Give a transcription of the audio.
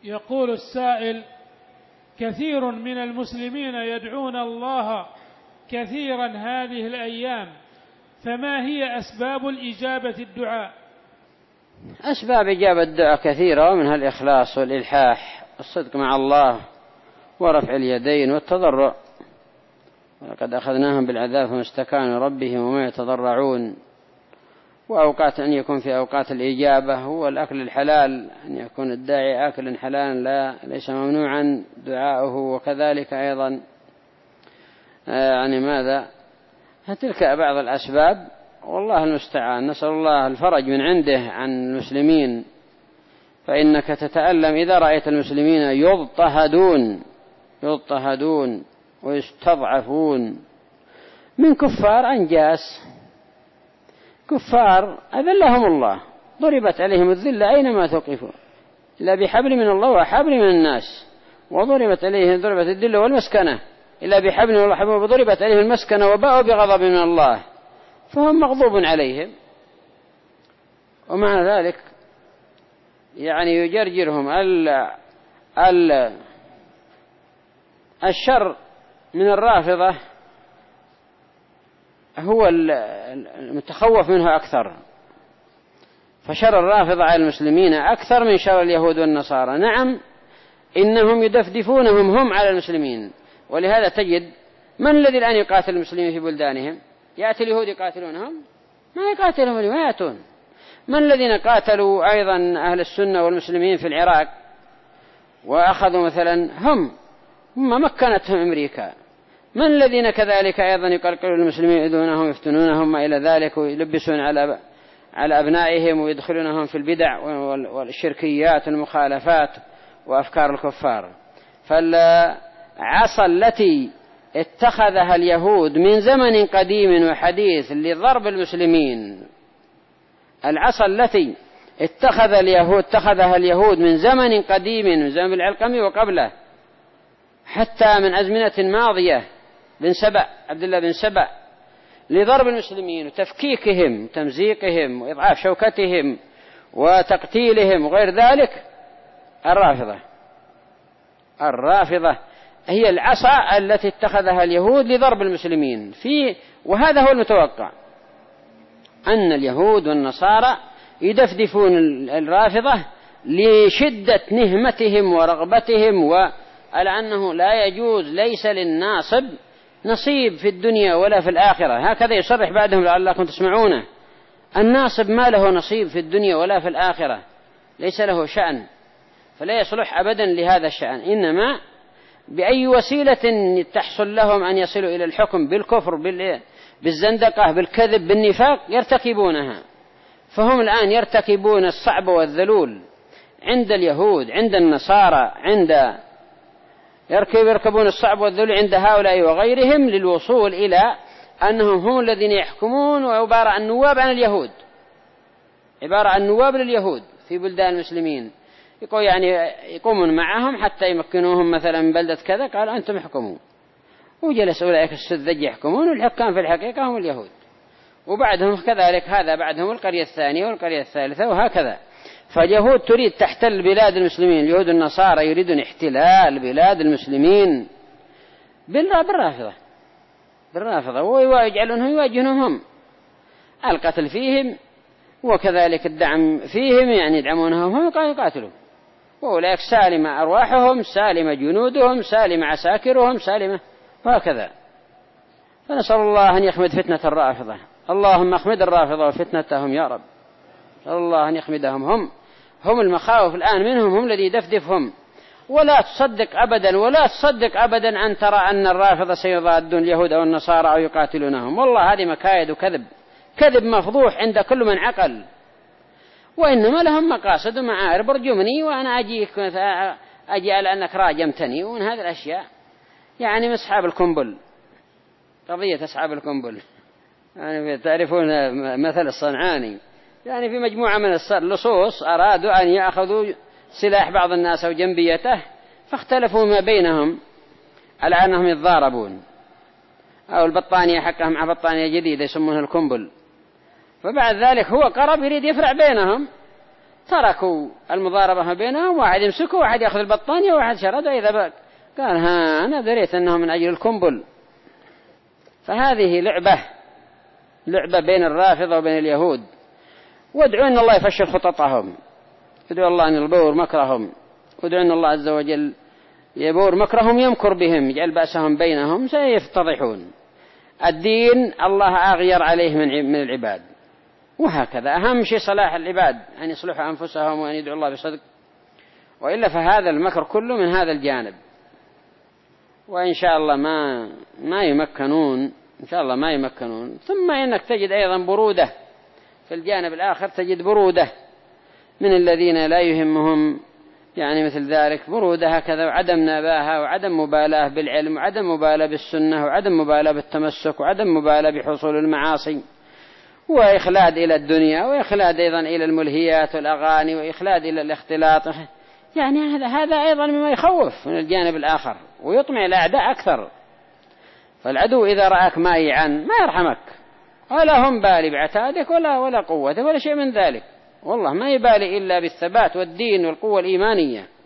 يقول السائل: كثير من المسلمين يدعون الله كثيرا هذه الأيام، فما هي أسباب الإجابة الدعاء؟ أسباب إجابة الدعاء كثيرة، ومنها الإخلاص والإلحاح والصدق مع الله ورفع اليدين والتضرع. ولقد أخذناهم بالعذاب فما استكانوا ربهم وما يتضرعون. وأوقات أن يكون في أوقات الإجابة هو الأكل الحلال، أن يكون الداعي آكلا حلالا ليس ممنوعا دعاؤه، وكذلك أيضا يعني ماذا تلك بعض الأسباب، والله المستعان. نسأل الله الفرج من عنده عن المسلمين، فإنك تتألم إذا رأيت المسلمين يضطهدون ويستضعفون من كفار أنجاس، كفار أذلهم الله، ضربت عليهم الذلة أينما ثقفوا إلا بحبل من الله وحبل من الناس، وضربت عليهم ضربت الذلة والمسكنة إلا بحبل من الله وضربت عليهم المسكنة وباءوا بغضب من الله، فهم مغضوب عليهم. ومع ذلك يعني يجرجرهم الشر من الرافضة هو المتخوف منه أكثر، فشر الرافضة على المسلمين أكثر من شر اليهود والنصارى. نعم إنهم يدفدفونهم هم على المسلمين، ولهذا تجد من الذي الآن يقاتل المسلمين في بلدانهم؟ يأتي اليهود يقاتلونهم؟ ما يقاتلهم، ما يأتون. من الذين قاتلوا أيضا أهل السنة والمسلمين في العراق وأخذوا مثلا هم مكنتهم أمريكا؟ من الذين كذلك أيضا يقلقلون المسلمين يؤذونهم يفتنونهم ما إلى ذلك، ويلبسون على أبنائهم ويدخلونهم في البدع والشركيات والمخالفات وأفكار الكفار. فالعصا التي اتخذها اليهود من زمن قديم وحديث لضرب المسلمين، العصا التي اتخذها اليهود من زمن قديم، من زمن العلقمي وقبله، حتى من أزمنة ماضية عبد الله بن سبأ، لضرب المسلمين وتفكيكهم وتمزيقهم وإضعاف شوكتهم وتقتيلهم وغير ذلك. الرافضة هي العصا التي اتخذها اليهود لضرب المسلمين وهذا هو المتوقع، أن اليهود والنصارى يدفدفون الرافضة لشدة نهمتهم ورغبتهم، وعلى أنه لا يجوز، ليس للناصب نصيب في الدنيا ولا في الآخرة. هكذا يصرح بعدهم لعلكم تسمعونه: الناصب ما له نصيب في الدنيا ولا في الآخرة، ليس له شأن، فلا يصلح أبدا لهذا الشأن، إنما بأي وسيلة تحصل لهم أن يصلوا إلى الحكم بالكفر بالزندقة بالكذب بالنفاق يرتكبونها. فهم الآن يرتكبون الصعب والذلول عند اليهود، عند النصارى، يركبون الصعب والذل عند هؤلاء وغيرهم للوصول إلى أنهم هم الذين يحكمون، وعبارة عن نواب عن اليهود، عبارة عن نواب لليهود في بلدان المسلمين، يقومون معهم حتى يمكنوهم مثلا من بلدة كذا، قال أنتم احكموا، وجلس أولئك السذج يحكمون، والحكام في الحقيقة هم اليهود، وبعدهم كذلك هذا بعدهم القرية الثانية والقرية الثالثة وهكذا. فاليهود تريد تحتل بلاد المسلمين، اليهود النصارى يريدون احتلال بلاد المسلمين بالرافضة، ويجعلونهم يواجهونهم هم القتل فيهم، وكذلك الدعم فيهم، يعني يدعمونهم هم يقاتلون، وأولئك سالمة أرواحهم، سالمة جنودهم، سالمة عساكرهم، سالمة، وهكذا. فنسأل الله أن يخمد فتنة الرافضة. اللهم اخمد الرافضة وفتنتهم يا رب. نسأل الله أن يخمدهم، هم المخاوف الآن منهم، هم الذي يدفدفهم. ولا تصدق أبدا أن ترى أن الرافضة سيضادون اليهود أو النصارى أو يقاتلونهم، والله هذه مكايد وكذب مفضوح عند كل من عقل، وإنما لهم مقاصد ومعارف. ارجمني وأنا أجي على أنك راجمتني، ومن هذه الأشياء يعني من أصحاب القنبل، قضية أصحاب القنبل، يعني تعرفون مثل الصنعاني، يعني في مجموعة من اللصوص أرادوا أن يأخذوا سلاح بعض الناس أو جنبيته، فاختلفوا ما بينهم على أنهم يتضاربون، أو البطانية حقهم مع بطانية جديدة يسمونها القنبل. فبعد ذلك هو قرب يريد يفرع بينهم، تركوا المضاربة ما بينهم، واحد يمسكه واحد يأخذ البطانية وواحد شرده إذا بقى قال ها أنا دريت أنهم من أجل القنبل. فهذه لعبة بين الرافضة وبين اليهود. وادعوا أن الله يفشل خططهم، ادعوا الله أن يبور مكرهم، وادعوا أن الله عز وجل يبور مكرهم يمكر بهم يجعل بأسهم بينهم سيفتضحون. الدين الله أغير عليه من العباد، وهكذا أهم شيء صلاح العباد أن يصلحوا أنفسهم وأن يدعوا الله بصدق، وإلا فهذا المكر كله من هذا الجانب. وإن شاء الله ما يمكنون، إن شاء الله ما يمكنون. ثم إنك تجد أيضا برودة في الجانب الآخر، تجد برودة من الذين لا يهمهم يعني مثل ذلك، برودة هكذا، وعدم نباهة، وعدم مبالاة بالعلم، وعدم مبالاة بالسنة، وعدم مبالاة بالتمسك، وعدم مبالاة بحصول المعاصي، وإخلاد إلى الدنيا، وإخلاد أيضا إلى الملهيات والأغاني، وإخلاد إلى الاختلاط. يعني هذا أيضا مما يخوف من الجانب الآخر ويطمع الأعداء أكثر. فالعدو إذا رأك مايعا ما يرحمك، ولا هم بالي بعتادك ولا قوتك ولا شيء من ذلك، والله ما يبالي إلا بالثبات والدين والقوة الإيمانية.